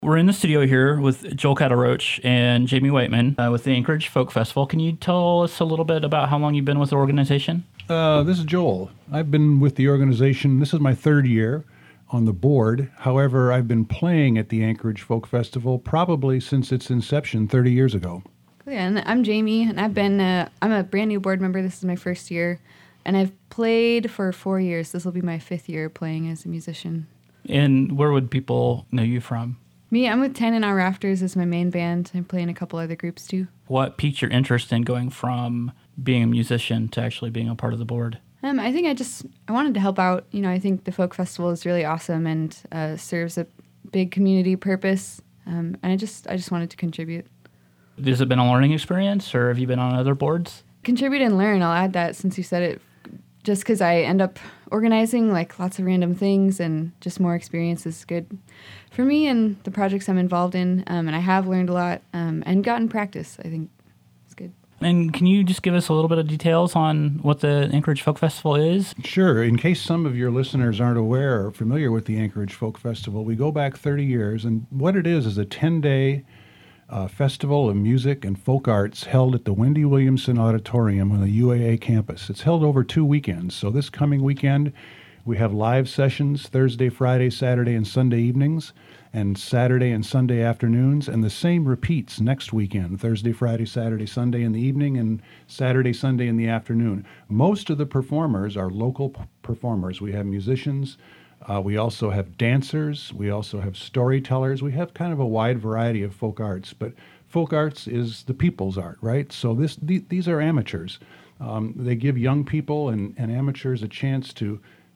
We're in the studio here with Joel Cattle-Roach and Jamie Whiteman with the Anchorage Folk Festival. Can you tell us a little bit about how long you've been with the organization? This is Joel. I've been with the organization. This is my third year on the board. However, I've been playing at the Anchorage Folk Festival probably since its inception 30 years ago. Yeah, and I'm Jamie, and I'm a brand new board member. This is my first year, and I've played for 4 years. This will be my fifth year playing as a musician. And where would people know you from? Me, I'm with 10 and Our Rafters as my main band. I'm playing a couple other groups too. What piqued your interest in going from being a musician to actually being a part of the board? I think I wanted to help out. I think the folk festival is really awesome and serves a big community purpose. And I just wanted to contribute. Has it been a learning experience, or have you been on other boards? Contribute and learn. I'll add that since you said it. Just because I end up organizing like lots of random things, and just more experience is good for me and the projects I'm involved in. And I have learned a lot and gotten practice. I think it's good. And can you just give us a little bit of details on what the Anchorage Folk Festival is? Sure. In case some of your listeners aren't aware or familiar with the Anchorage Folk Festival, we go back 30 years, and what it is a 10-day festival of music and folk arts held at the Wendy Williamson Auditorium on the UAA campus. It's held over 2 weekends. So this coming weekend, we have live sessions Thursday, Friday, Saturday, and Sunday evenings, and Saturday and Sunday afternoons, and the same repeats next weekend, Thursday, Friday, Saturday, Sunday in the evening, and Saturday, Sunday in the afternoon. Most of the performers are local performers. We have musicians, we also have dancers, we also have storytellers, we have kind of a wide variety of folk arts, but folk arts is the people's art, right? So these are amateurs. They give young people and amateurs a chance to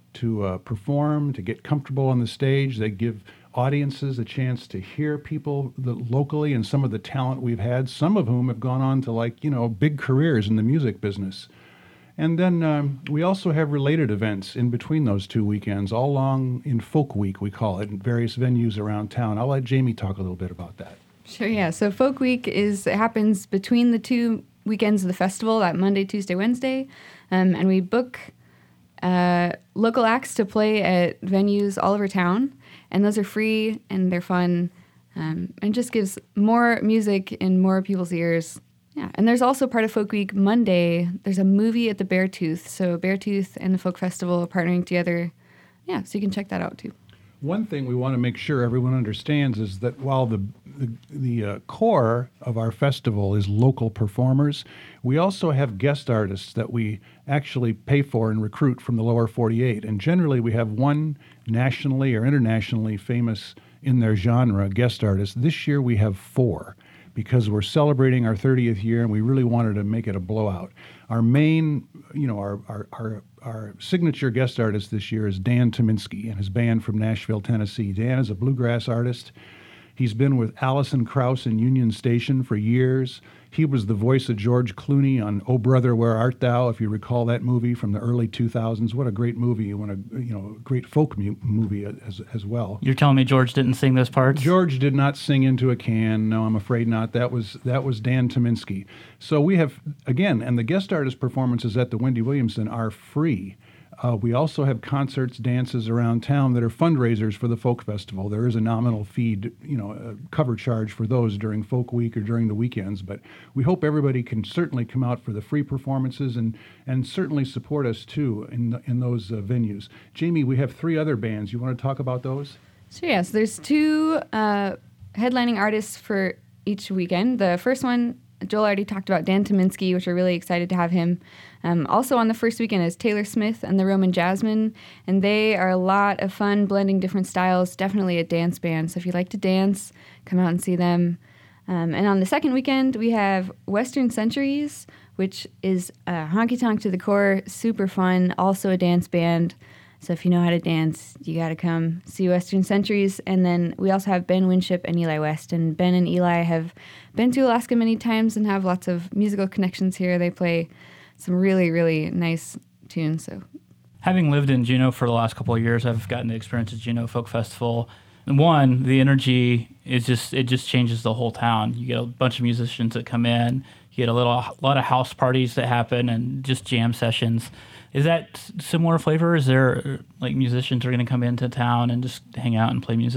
perform, to get comfortable on the stage. They give audiences a chance to hear people locally and some of the talent we've had, some of whom have gone on to big careers in the music business. And then we also have related events in between those 2 weekends, all along in Folk Week, we call it, in various venues around town. I'll let Jamie talk a little bit about that. Sure, yeah. So Folk Week happens between the 2 weekends of the festival, that Monday, Tuesday, Wednesday. And we book local acts to play at venues all over town. And those are free and they're fun, and just gives more music in more people's ears. Yeah, and there's also part of Folk Week Monday. There's a movie at the Beartooth. So Beartooth and the Folk Festival are partnering together. Yeah, so you can check that out too. One thing we want to make sure everyone understands is that while the core of our festival is local performers, we also have guest artists that we actually pay for and recruit from the lower 48. And generally we have one nationally or internationally famous in their genre guest artist. This year we have 4. Because we're celebrating our 30th year and we really wanted to make it a blowout. Our main, our signature guest artist this year is Dan Tominski and his band from Nashville, Tennessee. Dan is a bluegrass artist. He's been with Alison Krauss in Union Station for years. He was the voice of George Clooney on Oh Brother, Where Art Thou, if you recall that movie from the early 2000s. What a great movie, and a great folk movie as well. You're telling me George didn't sing those parts? George did not sing into a can. No, I'm afraid not. That was Dan Tominski. So we have, again, and the guest artist performances at the Wendy Williamson are free. We also have concerts, dances around town that are fundraisers for the Folk Festival. There is a nominal fee, a cover charge for those during Folk Week or during the weekends. But we hope everybody can certainly come out for the free performances and certainly support us too in those venues. Jamie, we have 3 other bands. You want to talk about those? So yes, there's 2 headlining artists for each weekend. The first one, Joel already talked about Dan Tominski, which we're really excited to have him. Also on the first weekend is Taylor Smith and the Roman Jasmine, and they are a lot of fun, blending different styles, definitely a dance band. So if you like to dance, come out and see them. And on the second weekend, we have Western Centuries, which is honky-tonk to the core, super fun, also a dance band. So if you know how to dance, you got to come see Western Centuries. And then we also have Ben Winship and Eli West. And Ben and Eli have been to Alaska many times and have lots of musical connections here. They play some really, really nice tunes. So, having lived in Juneau for the last couple of years, I've gotten to experience the Juneau Folk Festival. And one, the energy is it just changes the whole town. You get a bunch of musicians that come in. You get a lot of house parties that happen and just jam sessions. Is that similar flavor? Is there like musicians are going to come into town and just hang out and play music?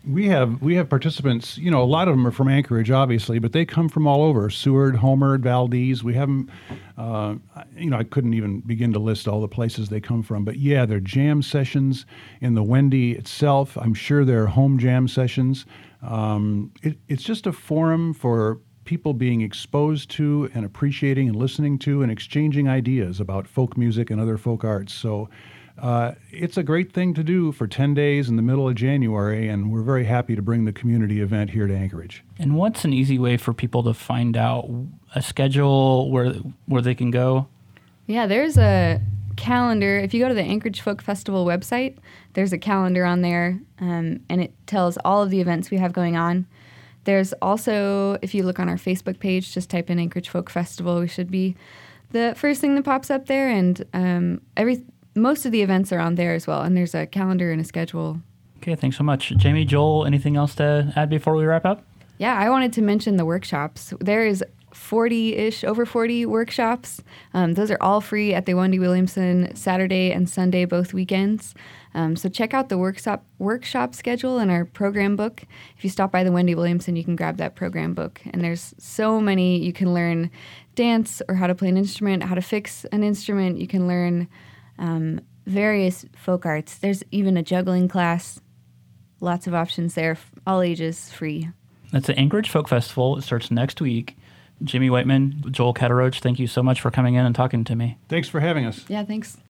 We have participants. A lot of them are from Anchorage, obviously, but they come from all over: Seward, Homer, Valdez. We have them. I couldn't even begin to list all the places they come from. But yeah, they're jam sessions in the Wendy itself. I'm sure they're home jam sessions. It's just a forum for people being exposed to and appreciating and listening to and exchanging ideas about folk music and other folk arts. So. It's a great thing to do for 10 days in the middle of January, and we're very happy to bring the community event here to Anchorage. And what's an easy way for people to find out a schedule where they can go? Yeah, there's a calendar. If you go to the Anchorage Folk Festival website, there's a calendar on there, and it tells all of the events we have going on. There's also, if you look on our Facebook page, just type in Anchorage Folk Festival. We should be the first thing that pops up there, and most of the events are on there as well, and there's a calendar and a schedule. Okay, thanks so much. Jamie, Joel, anything else to add before we wrap up? Yeah, I wanted to mention the workshops. There is over 40 workshops. Those are all free at the Wendy Williamson Saturday and Sunday, both weekends. So check out the workshop schedule and our program book. If you stop by the Wendy Williamson, you can grab that program book. And there's so many. You can learn dance or how to play an instrument, how to fix an instrument. You can learn various folk arts. There's even a juggling class. Lots of options there, all ages, free. That's the Anchorage Folk Festival. It starts next week. Jimmy Whiteman, Joel Ketteroach, thank you so much for coming in and talking to me. Thanks for having us. Yeah, thanks.